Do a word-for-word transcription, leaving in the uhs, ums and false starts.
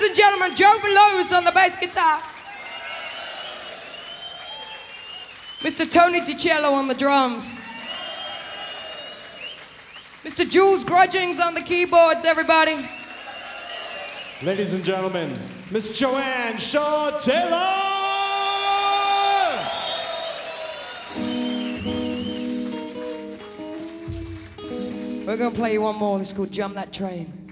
and gentlemen, Joe Bellows on the bass guitar. Mister Tony DiCello on the drums. Mister Jules Grudgings on the keyboards, everybody. Ladies and gentlemen, Miss Joanne Shaw Taylor! We're gonna play you one more. This is called Jump That Train.